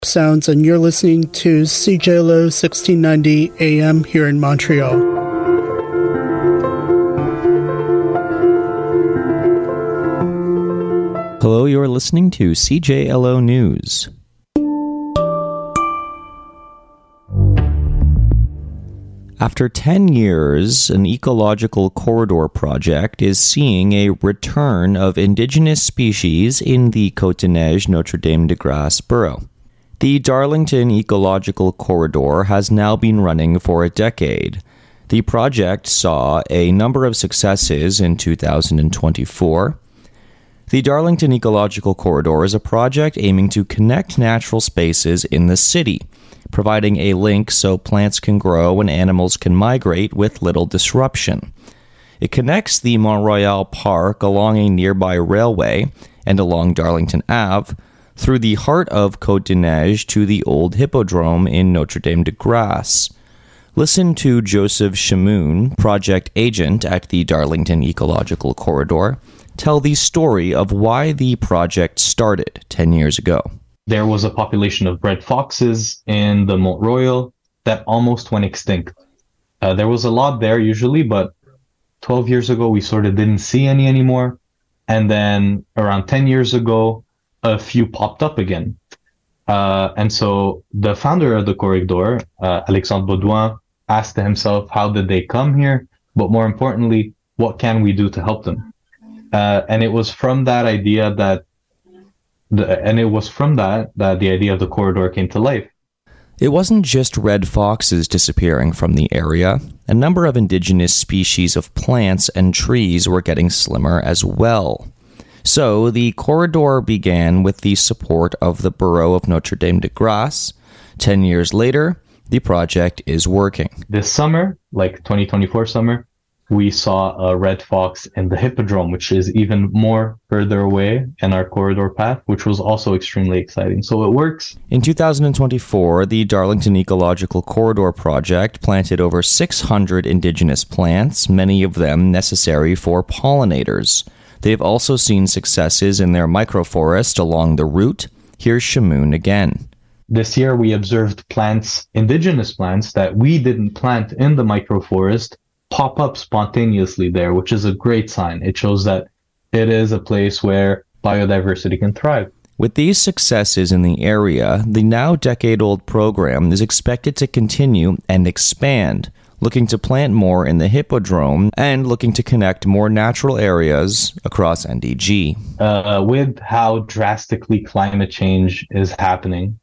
Sounds, and you're listening to CJLO 1690 AM here in Montreal. Hello, you're listening to CJLO News. After 10 years, an ecological corridor project is seeing a return of indigenous species in the Côte-des-Neiges Notre-Dame-de-Grâce borough. The Darlington Ecological Corridor has now been running for a decade. The project saw a number of successes in 2024. The Darlington Ecological Corridor is a project aiming to connect natural spaces in the city, providing a link so plants can grow and animals can migrate with little disruption. It connects the Mont-Royal Park along a nearby railway and along Darlington Ave, through the heart of Côte-des-Neiges to the old Hippodrome in Notre-Dame-de-Grâce. Listen to Joseph Chamoun, project agent at the Darlington Ecological Corridor, tell the story of why the project started 10 years ago. There was a population of red foxes in the Mont-Royal that almost went extinct. There was a lot there usually, but 12 years ago we sort of didn't see any anymore. And then around 10 years ago, a few popped up again. And so the founder of the corridor, Alexandre Baudouin, asked himself, how did they come here? But more importantly, what can we do to help them? And it was from that idea that the idea of the corridor came to life. It wasn't just red foxes disappearing from the area. A number of indigenous species of plants and trees were getting slimmer as well. So, the corridor began with the support of the borough of Notre-Dame-de-Grâce. 10 years later, the project is working. This summer, like 2024 summer, we saw a red fox in the Hippodrome, which is even more further away in our corridor path, which was also extremely exciting. So it works. In 2024, the Darlington Ecological Corridor project planted over 600 indigenous plants, many of them necessary for pollinators. They've also seen successes in their microforest along the route. Here's Chamoun again. This year we observed plants, indigenous plants that we didn't plant in the microforest, pop up spontaneously there, which is a great sign. It shows that it is a place where biodiversity can thrive. With these successes in the area, the now decade-old program is expected to continue and expand, looking to plant more in the Hippodrome and looking to connect more natural areas across NDG. With how drastically climate change is happening,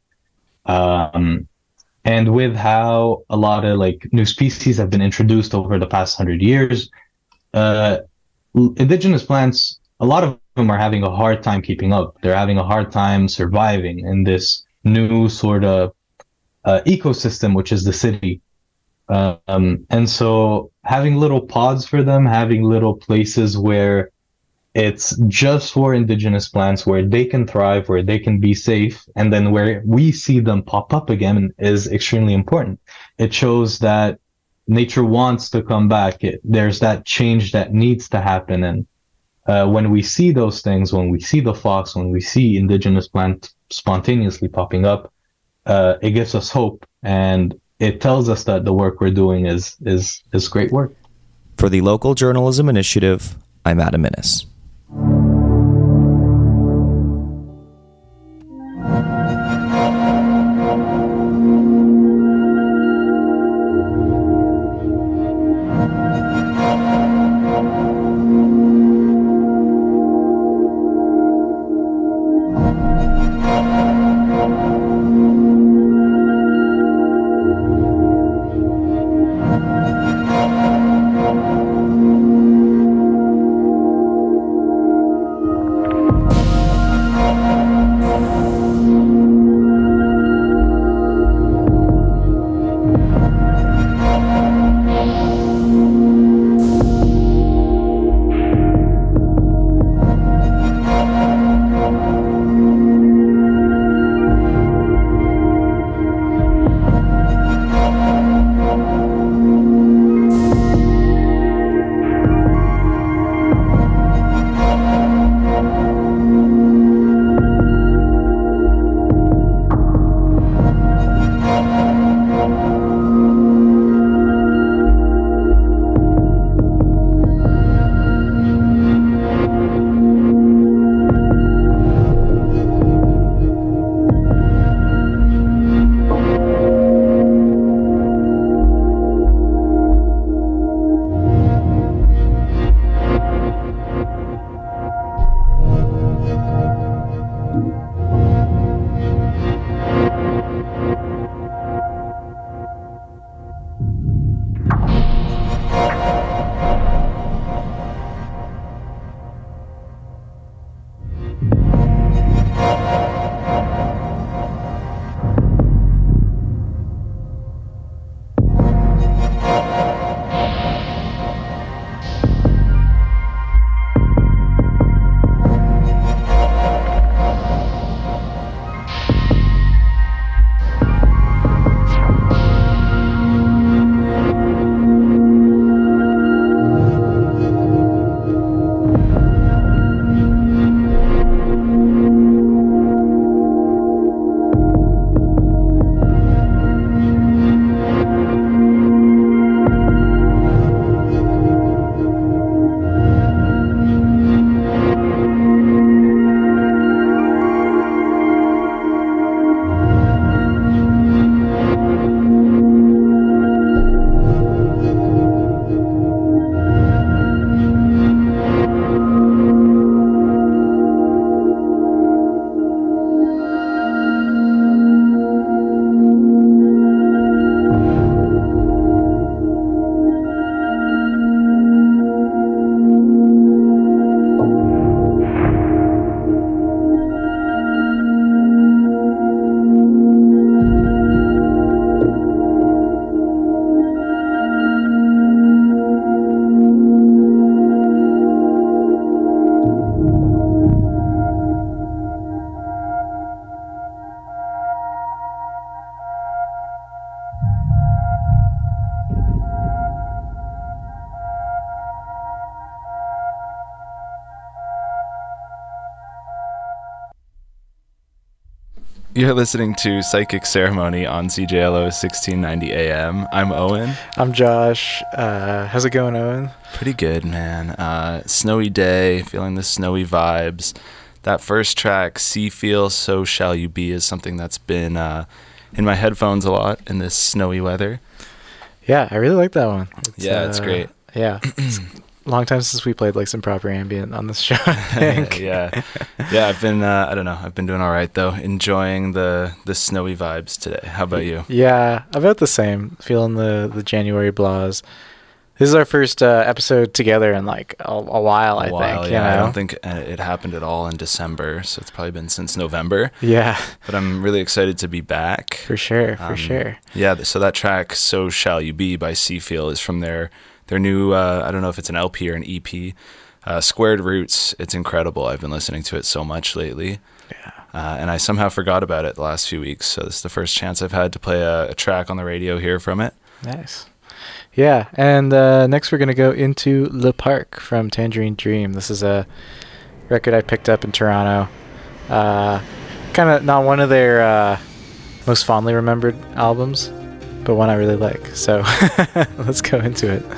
and with how a lot of new species have been introduced over the past 100 years, indigenous plants, a lot of them are having a hard time keeping up. They're having a hard time surviving in this new sort of ecosystem, which is the city. And so having little pods for them, having little places where it's just for indigenous plants, where they can thrive, where they can be safe, and then where we see them pop up again is extremely important. It shows that nature wants to come back. There's that change that needs to happen. And when we see those things, when we see the fox, when we see indigenous plants spontaneously popping up, it gives us hope. And it tells us that the work we're doing is great work. For the Local Journalism Initiative, I'm Adam Innes. You're listening to Psychic Ceremony on CJLO 1690 AM. I'm Owen. I'm Josh. How's it going, Owen? Pretty good, man. Snowy day, feeling the snowy vibes. That first track, See Feel, So Shall You Be, is something that's been in my headphones a lot in this snowy weather. Yeah, I really like that one. It's great. Yeah. It's a long time since we played like some proper ambient on this show, I think. Yeah, I've been, I don't know, I've been doing all right, though. Enjoying the snowy vibes today. How about you? Yeah, about the same. Feeling the January blahs. This is our first episode together in like a while, I think. Yeah, you know? I don't think it happened at all in December, so it's probably been since November. Yeah. But I'm really excited to be back. For sure. Yeah, so that track, So Shall You Be by Seafeel, is from their new, I don't know if it's an LP or an EP, Squared Roots. It's incredible. I've been listening to it so much lately. Yeah. And I somehow forgot about it the last few weeks, so this is the first chance I've had to play a track on the radio here from it. Nice. Yeah, and next we're going to go into Le Parc from Tangerine Dream. This is a record I picked up in Toronto. Kind of not one of their most fondly remembered albums, but one I really like. So let's go into it.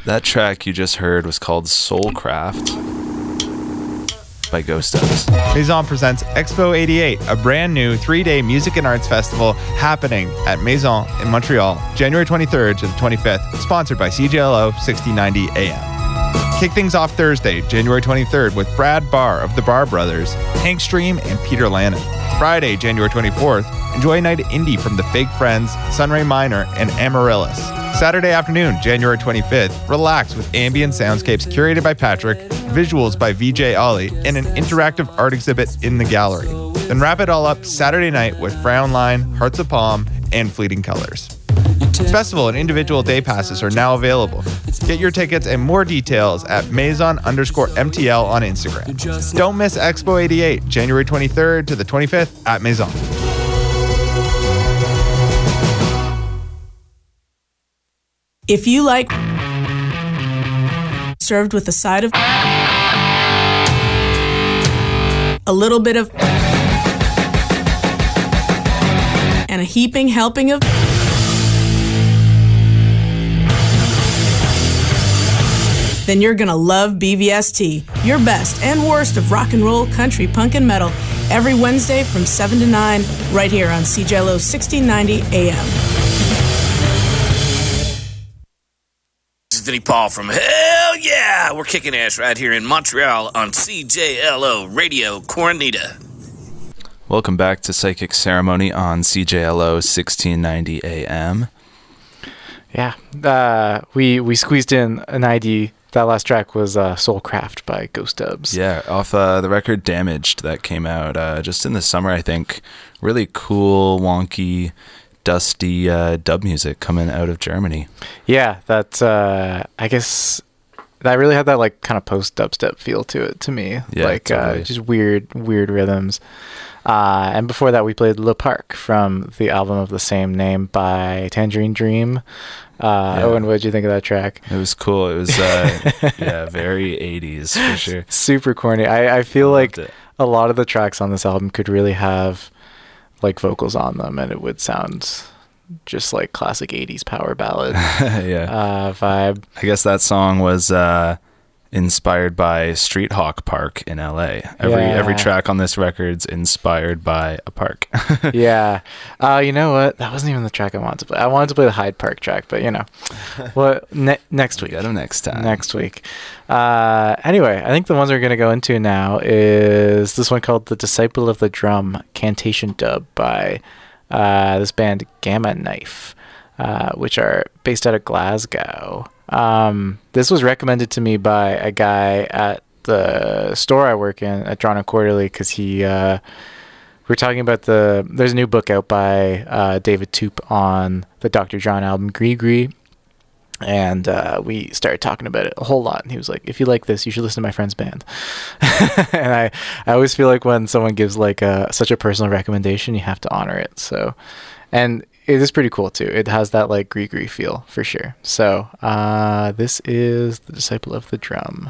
That track you just heard was called Soulcraft by Ghost Dubs. Maison presents Expo 88, a brand new 3-day music and arts festival happening at Maison in Montreal, January 23rd to the 25th, sponsored by CJLO 1690 AM. Kick things off Thursday, January 23rd with Brad Barr of the Barr Brothers, Hank Stream, and Peter Lannon. Friday, January 24th, enjoy a night of indie from the Fake Friends, Sunray Minor, and Amaryllis. Saturday afternoon, January 25th, relax with ambient soundscapes curated by Patrick, visuals by VJ Ollie, and an interactive art exhibit in the gallery. Then wrap it all up Saturday night with Frownline, Hearts of Palm, and Fleeting Colors. Festival and individual day passes are now available. Get your tickets and more details at Maison_MTL on Instagram. Don't miss Expo 88, January 23rd to the 25th at Maison. If you like served with a side of a little bit of and a heaping helping of then you're gonna love BVST, your best and worst of rock and roll, country, punk, and metal, every Wednesday from 7 to 9, right here on CJLO 1690 AM. This is Vinnie Paul from Hell Yeah! We're kicking ass right here in Montreal on CJLO Radio Coronita. Welcome back to Psychic Ceremony on CJLO 1690 AM. Yeah, we squeezed in an ID. That last track was Soulcraft by Ghost Dubs. Yeah, off the record Damaged that came out just in the summer, I think. Really cool, wonky, dusty dub music coming out of Germany. Yeah, that's I guess that really had that like kind of post dubstep feel to it to me. Yeah, like totally. just weird rhythms. And before that, we played Le Parc from the album of the same name by Tangerine Dream. Owen, what did you think of that track? It was cool. It was, yeah, very 80s for sure. Super corny. I feel like it. a lot of the tracks on this album could really have like vocals on them, and it would sound just like classic 80s power ballad Yeah. vibe. I guess that song was inspired by Street Hawk Park in LA. Every track on this record's inspired by a park. Yeah. You know what? That wasn't even the track I wanted to play. I wanted to play the Hyde Park track, but you know. What next week. Get them next time. Next week. Anyway, I think the ones we're going to go into now is this one called The Disciple of the Drum Cantation Dub by this band Gamma Knife, which are based out of Glasgow. This was recommended to me by a guy at the store I work in at Toronto Quarterly because we're talking about there's a new book out by David Toop on the Dr. John album Gree, and we started talking about it a whole lot, and he was like, if you like this, you should listen to my friend's band. And I always feel like when someone gives like such a personal recommendation, you have to honor it. So, and it is pretty cool too. It has that like Gree feel for sure. So this is The Disciple of the Drum.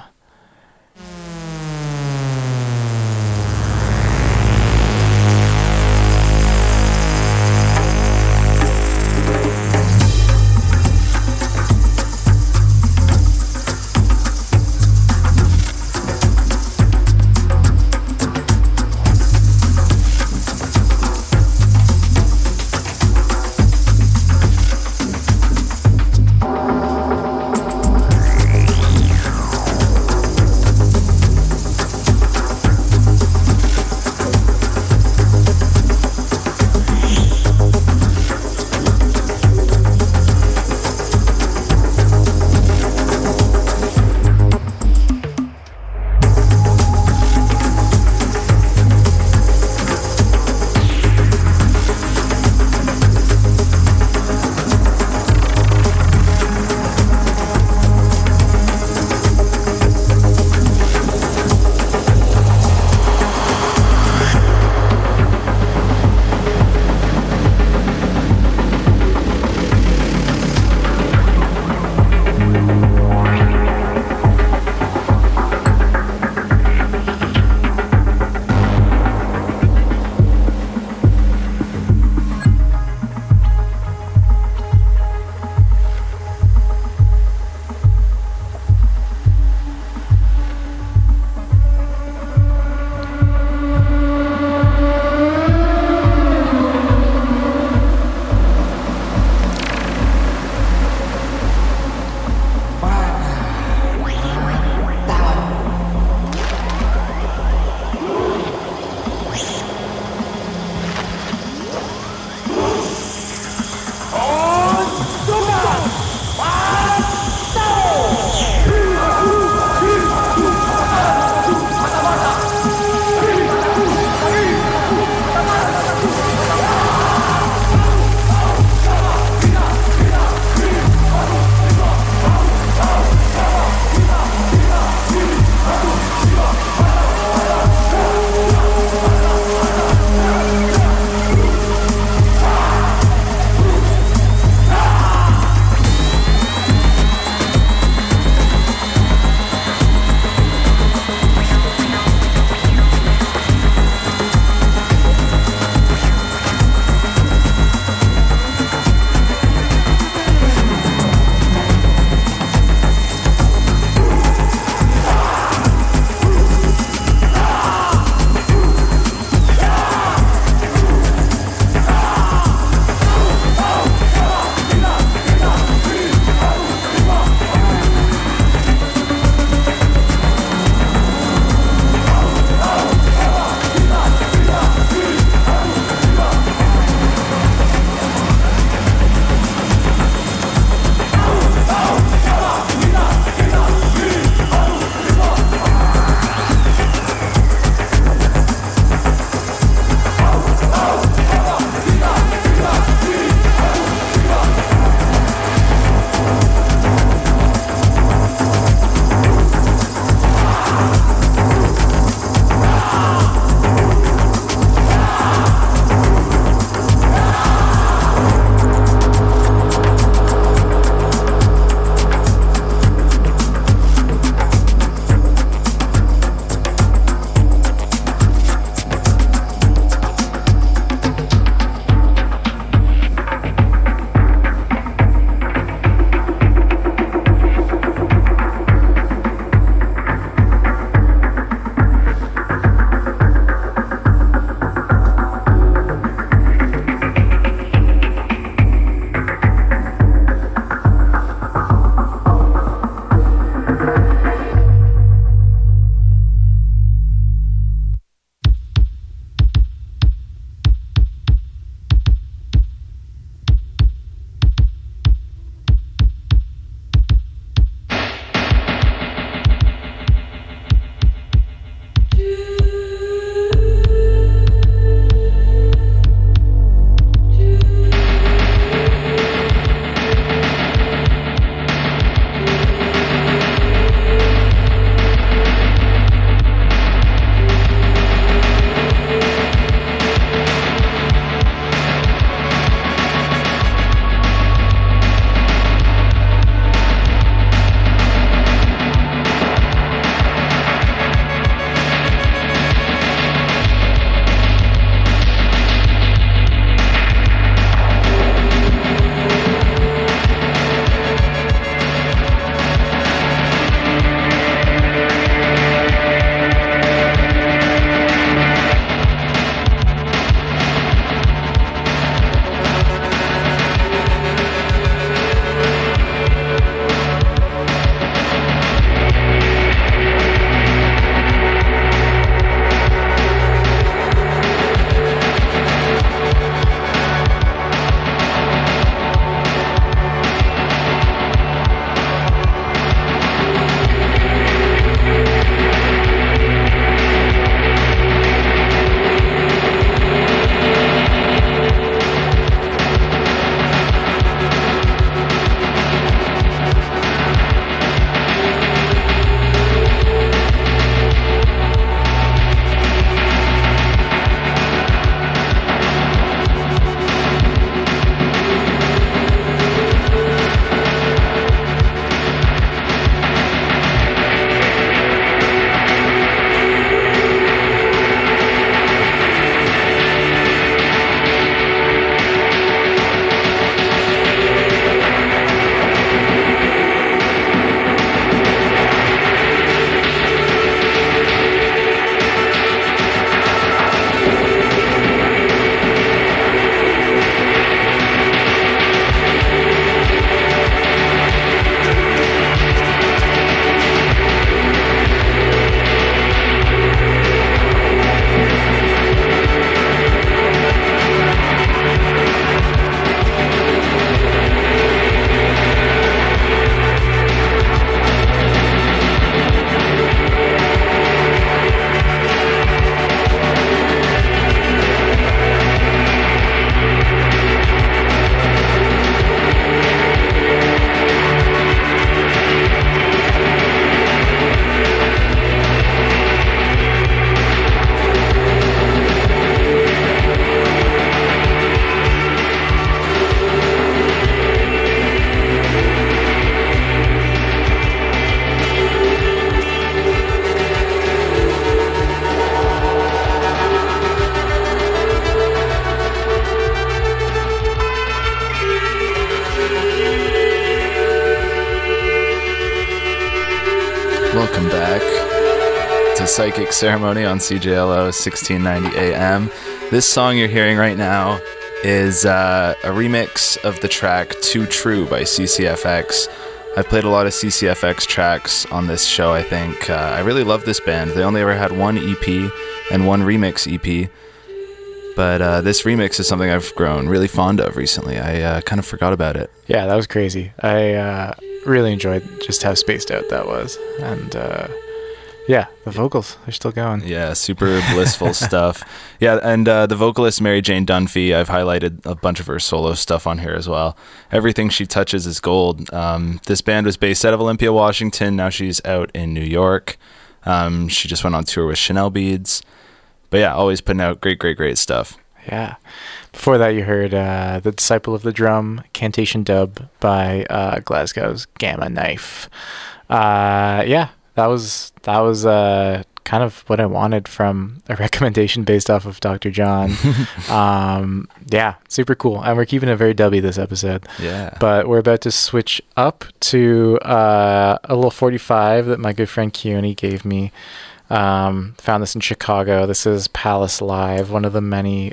Psychic Ceremony on CJLO 1690 AM. This song you're hearing right now is a remix of the track Too True by CCFX. I've played a lot of CCFX tracks on this show, I think. I really love this band. They only ever had one EP and one remix EP. But this remix is something I've grown really fond of recently. I kind of forgot about it. Yeah, that was crazy. I really enjoyed just how spaced out that was. And yeah, the vocals, they're still going. Yeah, super blissful stuff. Yeah, and the vocalist Mary Jane Dunphy, I've highlighted a bunch of her solo stuff on here as well. Everything she touches is gold. This band was based out of Olympia, Washington. Now she's out in New York. She just went on tour with Chanel Beads. But yeah, always putting out great stuff. Yeah. Before that, you heard The Disciple of the Drum, Cantation Dub by Glasgow's Gamma Knife. Yeah, that was kind of what I wanted from a recommendation based off of Dr. John. Yeah, super cool. And we're keeping it very dubby this episode. Yeah. But we're about to switch up to a little 45 that my good friend Keone gave me. Found this in Chicago. This is Palace Live, one of the many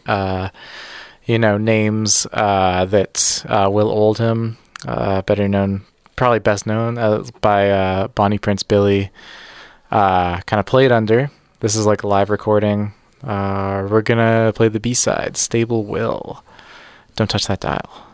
names that Will Oldham, better known, probably best known by Bonnie Prince Billy, kind of played under. This is like a live recording. We're gonna play the B-side, Stable Will. Don't touch that dial.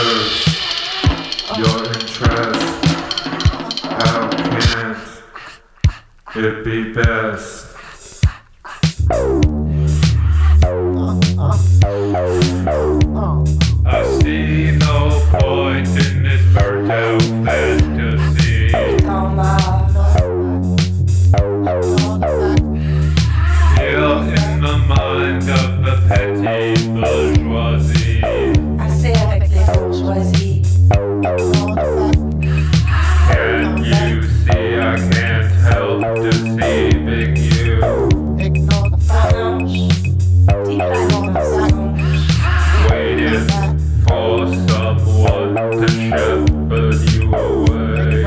serves your interest. How can it be best? I see no point in this fertile fantasy. Still in the mind of the petty bourgeoisie. I say avec les bourgeoisies. Can you see I can't help deceiving you? Ignore the phalange. Deep down the sound. Waiting for someone to shepherd you away.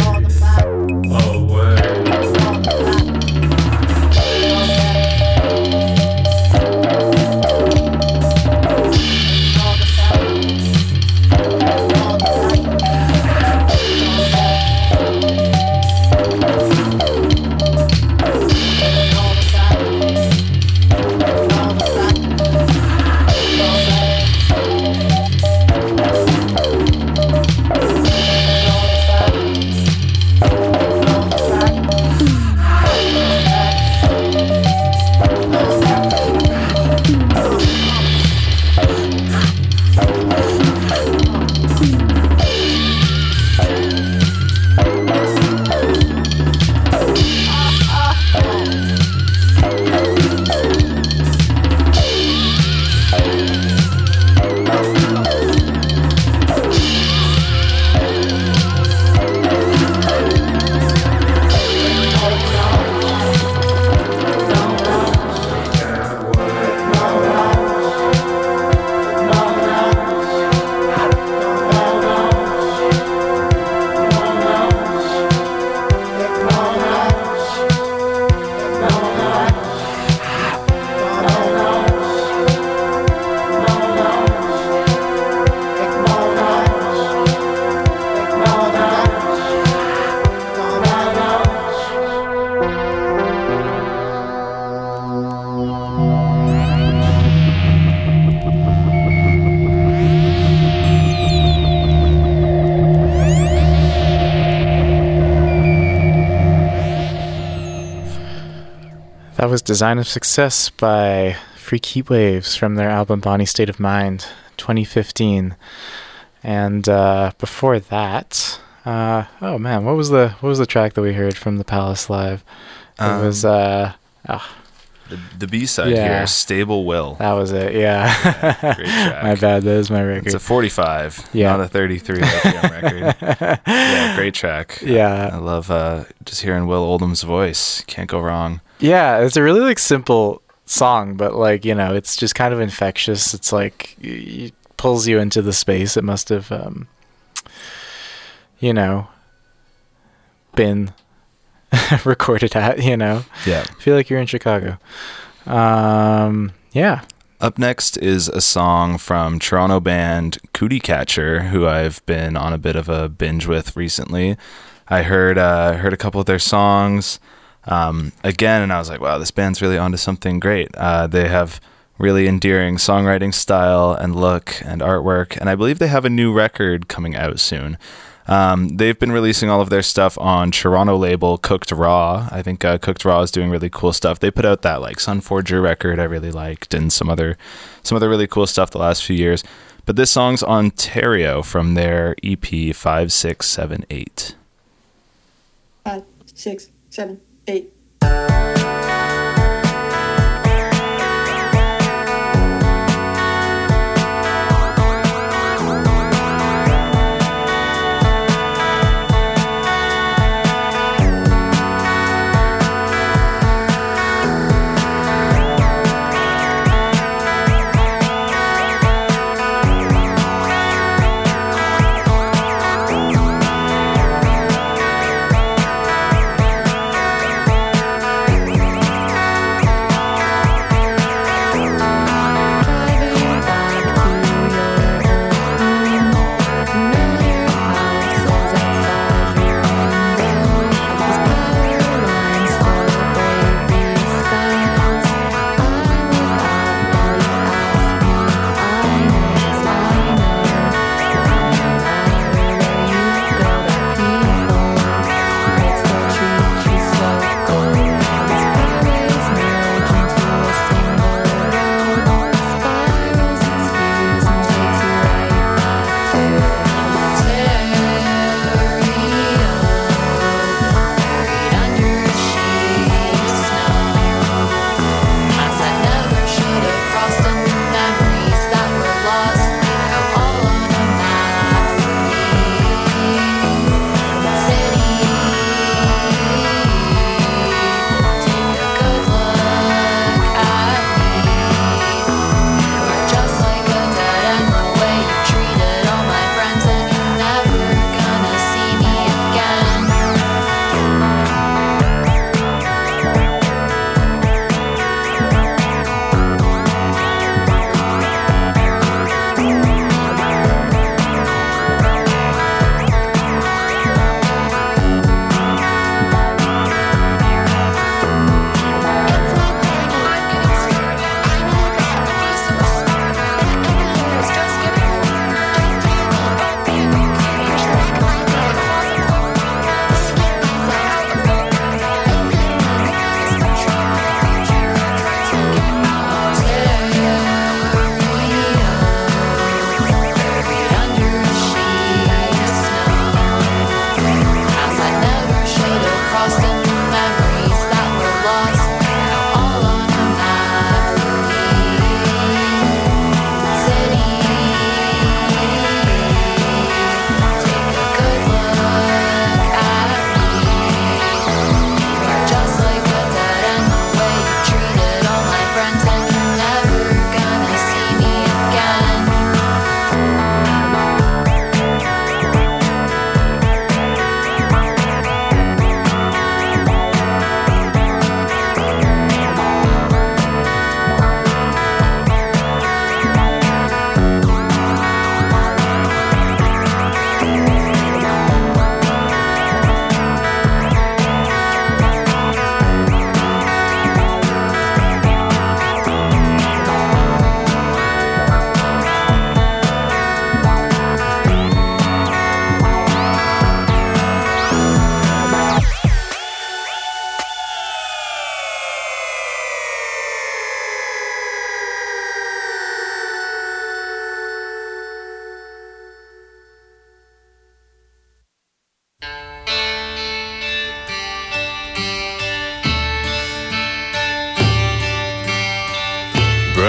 That was Design of Success by Freak Heat Waves from their album Bonnie State of Mind 2015. And before that, oh man, what was the track that we heard from the Palace Live? It was the B-side here, Stable Will. That was it, yeah. Great track. My bad, that is my record. It's a 45, yeah. Not a 33 RPM record. Yeah, great track. Yeah. I love just hearing Will Oldham's voice. Can't go wrong. Yeah, it's a really simple song, but it's just kind of infectious. It's it pulls you into the space. It must have, been recorded at, Yeah. I feel like you're in Chicago. Yeah. Up next is a song from Toronto band Cootie Catcher, who I've been on a bit of a binge with recently. I heard a couple of their songs again, and I was like, wow, this band's really onto something great. They have really endearing songwriting style and look and artwork, and I believe they have a new record coming out soon. They've been releasing all of their stuff on Toronto label Cooked Raw. I think Cooked Raw is doing really cool stuff. They put out that Sunforger record I really liked, and some other really cool stuff the last few years. But this song's Ontario from their EP 5678. 5, 6, 7, 8.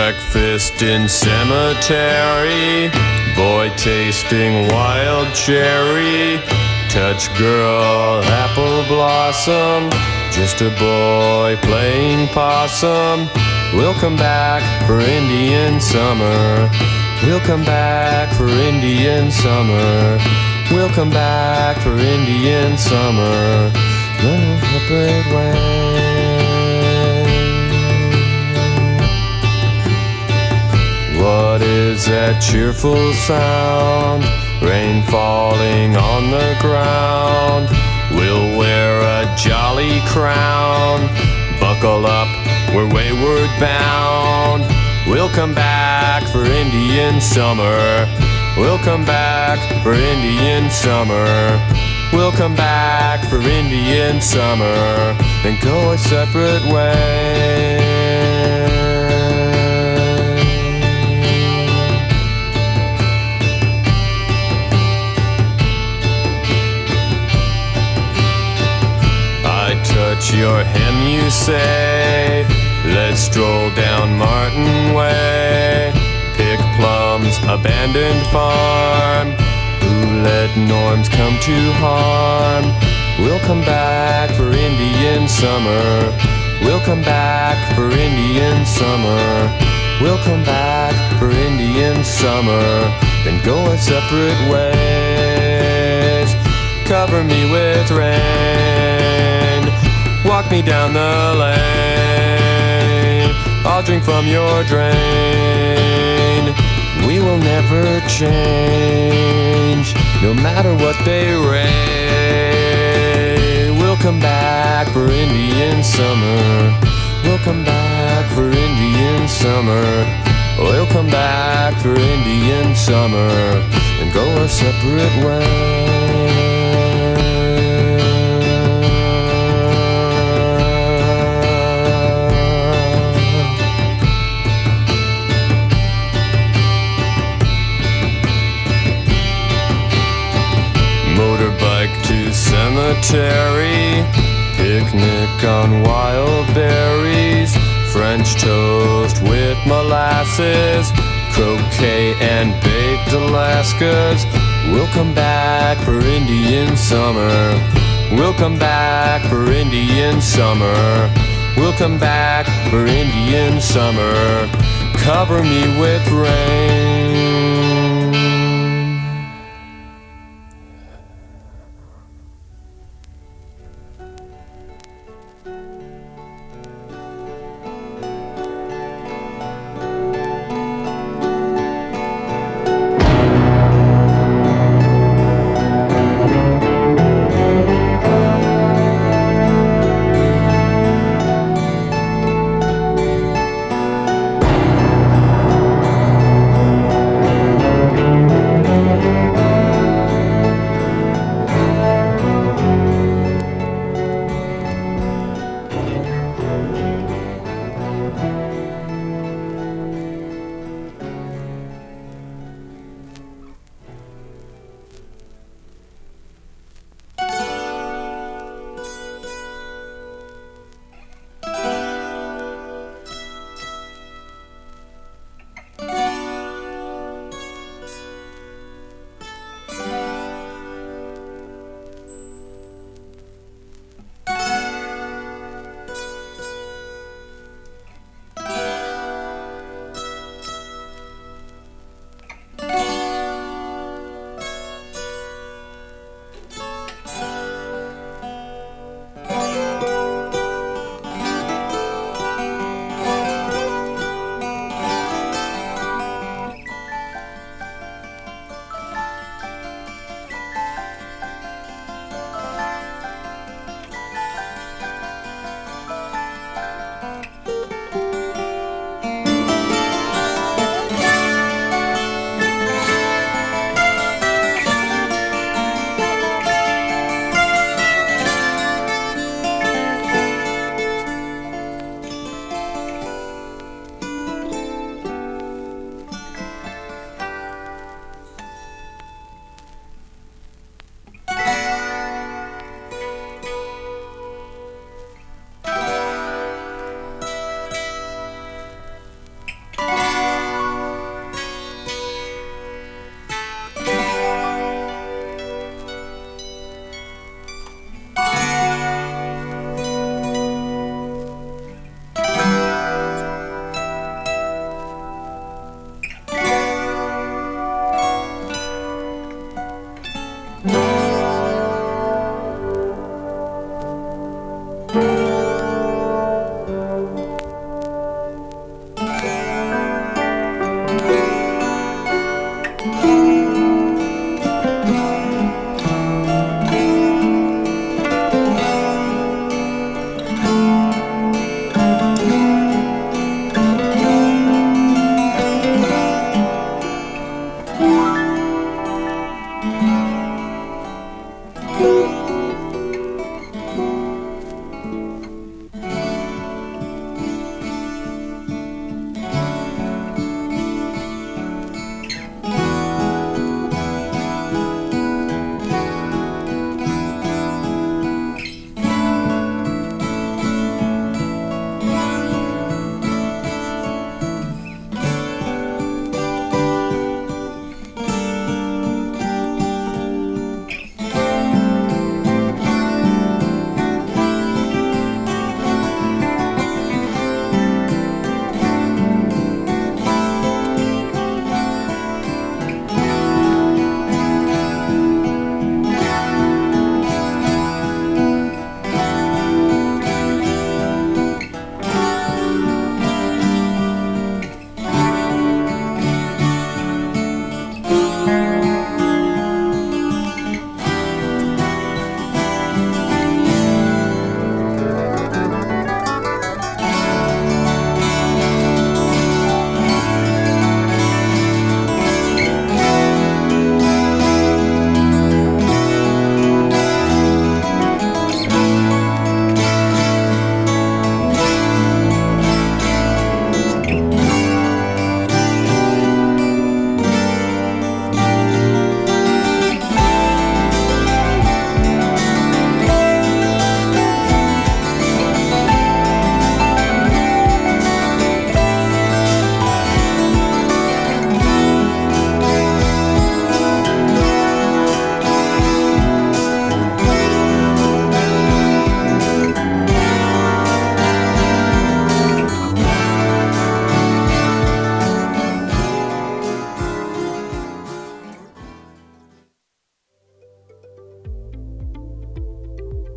breakfast in cemetery. Boy tasting wild cherry. Touch girl apple blossom. Just a boy playing possum. We'll come back for Indian summer. We'll come back for Indian summer. We'll come back for Indian summer. Run a separate way. What is that cheerful sound? Rain falling on the ground. We'll wear a jolly crown. Buckle up, we're wayward bound. We'll come back for Indian summer. We'll come back for Indian summer. We'll come back for Indian summer. Then go our separate ways. Touch your hem, you say. Let's stroll down Martin Way. Pick plums, abandoned farm. Who let norms come to harm? We'll come back for Indian summer. We'll come back for Indian summer. We'll come back for Indian summer. Then go our separate ways. Cover me with rain. Walk me down the lane. I'll drink from your drain. We will never change, no matter what they rain. We'll come back for Indian summer. We'll come back for Indian summer. We'll come back for Indian summer and go our separate ways. Motorbike to cemetery. Picnic on wild berries. French toast with molasses. Croquet and baked Alaskas. We'll come back for Indian summer. We'll come back for Indian summer. We'll come back for Indian summer. Cover me with rain.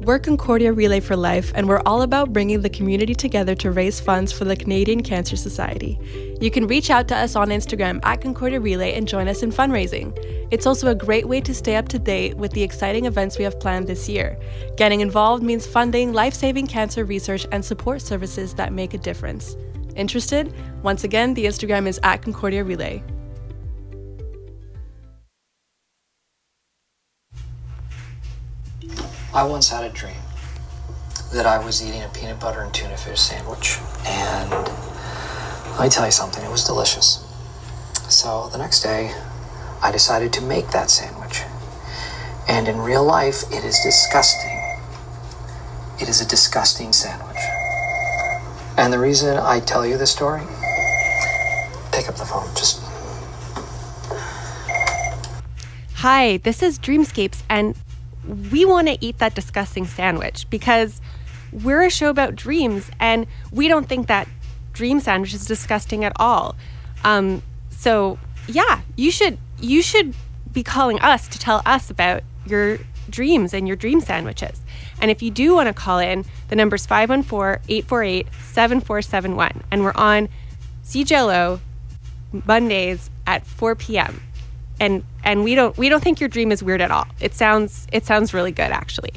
We're Concordia Relay for Life, and we're all about bringing the community together to raise funds for the Canadian Cancer Society. You can reach out to us on Instagram at Concordia Relay and join us in fundraising. It's also a great way to stay up to date with the exciting events we have planned this year. Getting involved means funding life-saving cancer research and support services that make a difference. Interested? Once again, the Instagram is at Concordia Relay. I once had a dream that I was eating a peanut butter and tuna fish sandwich, and let me tell you something, it was delicious. So the next day, I decided to make that sandwich. And in real life, it is disgusting. It is a disgusting sandwich. And the reason I tell you this story, pick up the phone, just... Hi, this is Dreamscapes, and we want to eat that disgusting sandwich because we're a show about dreams, and we don't think that dream sandwich is disgusting at all. So yeah, you should be calling us to tell us about your dreams and your dream sandwiches. And if you do want to call in, the number's 514-848-7471, and we're on CJLO Mondays at 4 p.m. And we don't think your dream is weird at all. It sounds really good, actually.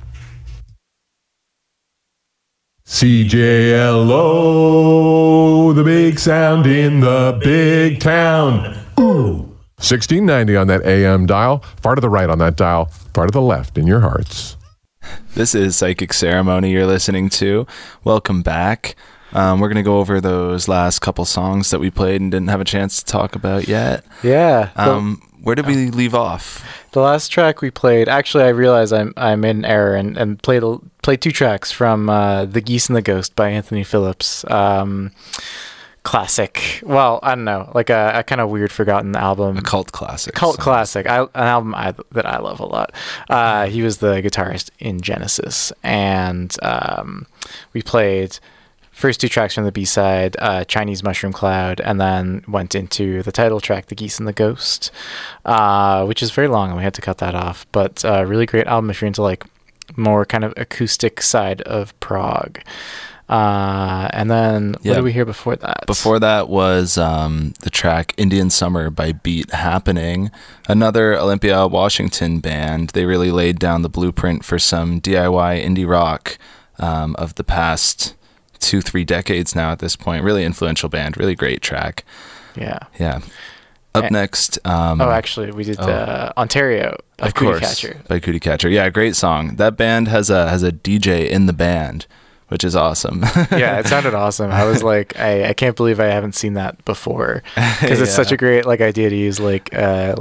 CJLO, the big sound in the big town. Ooh. 1690 on that AM dial. Far to the right on that dial. Far to the left in your hearts. This is Psychic Ceremony you're listening to. Welcome back. We're going to go over those last couple songs that we played and didn't have a chance to talk about yet. Yeah. Where did we leave off? The last track we played, actually I realized I made an error and played two tracks from The Geese and the Ghost by Anthony Phillips. Classic. Well, I don't know, like a kind of weird forgotten album. A cult classic. Classic. An album that I love a lot. He was the guitarist in Genesis, and we played first two tracks from the B-side, Chinese Mushroom Cloud, and then went into the title track, The Geese and the Ghost, which is very long, and we had to cut that off. But really great album if you're into like more kind of acoustic side of prog. And then what did we hear before that? Before that was the track Indian Summer by Beat Happening, another Olympia, Washington band. They really laid down the blueprint for some DIY indie rock of the past 2-3 decades now at this point. Really influential band, really great track. Yeah. Up next, actually we did Ontario by Cootie Catcher. By Cootie Catcher. Yeah, great song. That band has a DJ in the band, which is awesome. Yeah, it sounded awesome. I was like, I can't believe I haven't seen that before, because it's such a great like idea to use like a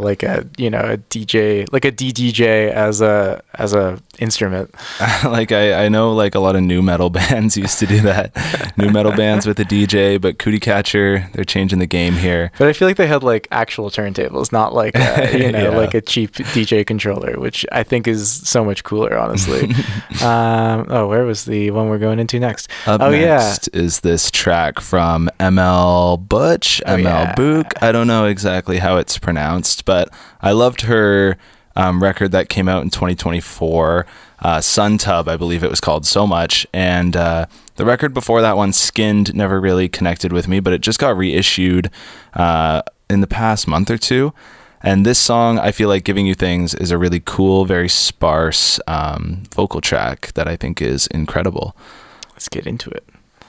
DJ, like a DDJ as a instrument. Like I know like a lot of new metal bands used to do that. New metal bands with a DJ, but Cootie Catcher, they're changing the game here. But I feel like they had like actual turntables, not like like a cheap DJ controller, which I think is so much cooler, honestly. Where was the one we're going into next? Up next is this track from ML Butch, Book. I don't know exactly how it's pronounced, but I loved her record that came out in 2024, Sun Tub, I believe it was called, so much. And the record before that one, Skinned, never really connected with me, but it just got reissued in the past month or two. And this song, I feel like Giving You Things, is a really cool, very sparse vocal track that I think is incredible. Let's get into it.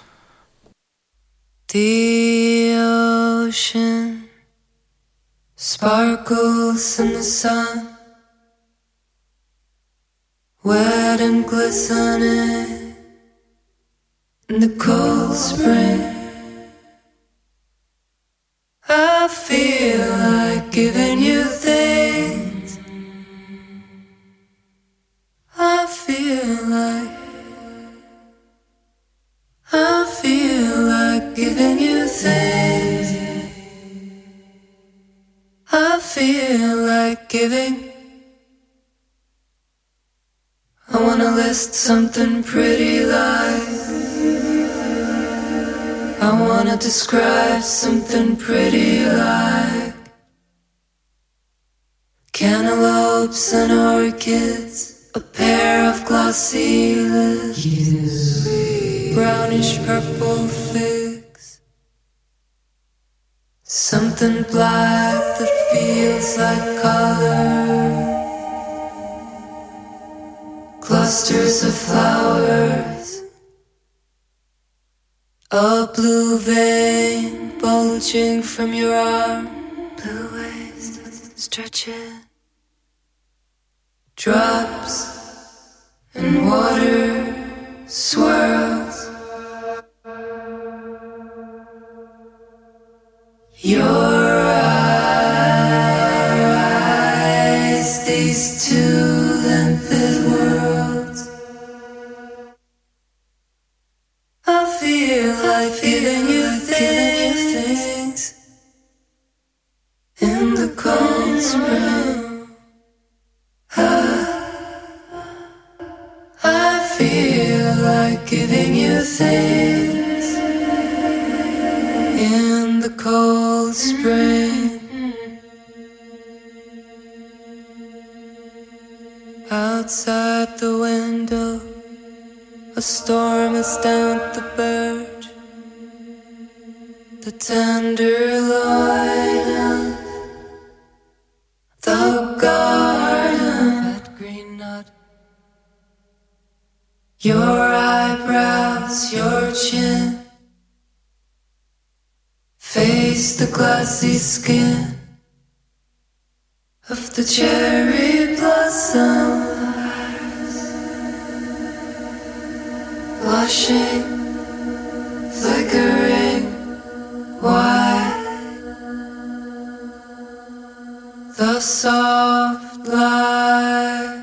The ocean sparkles in the sun, wet and glistening in the cold spring. I feel like giving you things. I feel like giving you things. I feel like giving. I wanna list something pretty like, I wanna describe something pretty like cantaloupes and orchids A pair of glossy lips, brownish purple figs, something black that feels like color, clusters of flowers, a blue vein bulging from your arm, blue waves stretching, drops and water swirls. Your eyes, these two limpid worlds. I feel like giving you things in the cold spring. I feel like giving you things in the cold spring. Outside the window, a storm has stamped the bird, the tenderloin of the garden. That green nut, your eyebrows, your chin, face the glassy skin of the cherry blossom, blushing, flickering white, the soft light.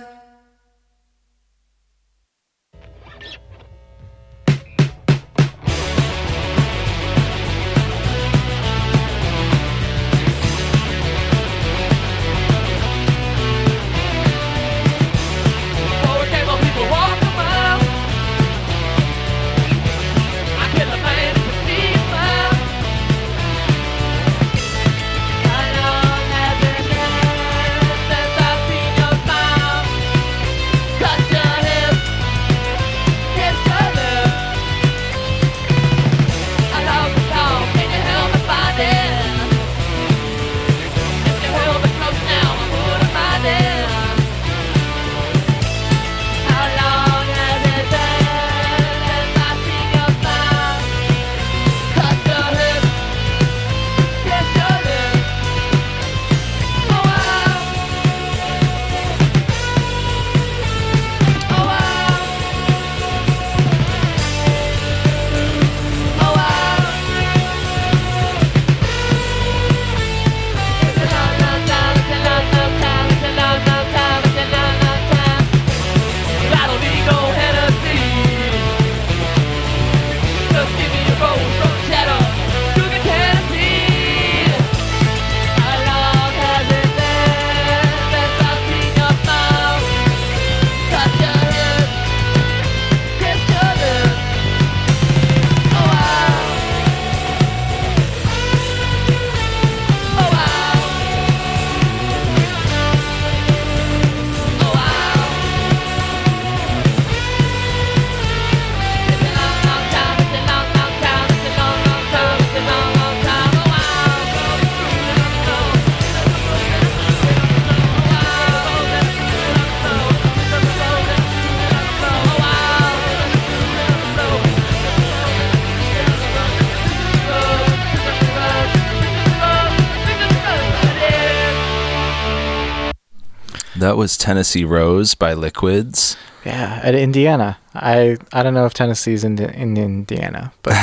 That was Tennessee Rose by Liquids. Yeah, at Indiana. I don't know if Tennessee's in Indiana, but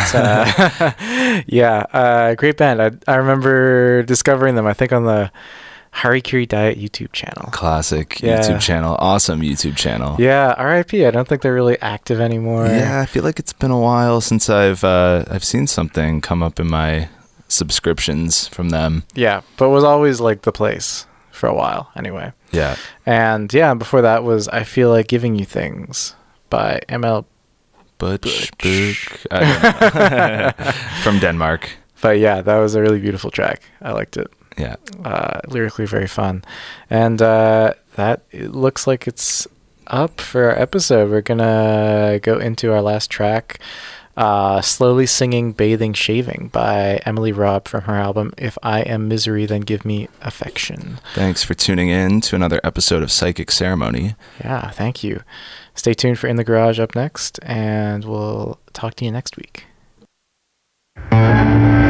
yeah, great band. I remember discovering them, I think, on the Harikiri Diet YouTube channel. Classic YouTube channel. Awesome YouTube channel. Yeah, R.I.P. I don't think they're really active anymore. Yeah, I feel like it's been a while since I've seen something come up in my subscriptions from them. Yeah, but was always like the place for a while anyway. Yeah. And yeah, before that was I Feel Like Giving You Things by ML Butch. I don't know. From Denmark. But yeah, that was a really beautiful track. I liked it. Yeah. Lyrically very fun. And that it looks like it's up for our episode. We're going to go into our last track, Slowly Singing Bathing Shaving by Emily Robb from her album If I Am Misery, Then Give Me Affection. Thanks for tuning in to another episode of Psychic Ceremony. Yeah, thank you. Stay tuned for In the Garage up next, and we'll talk to you next week.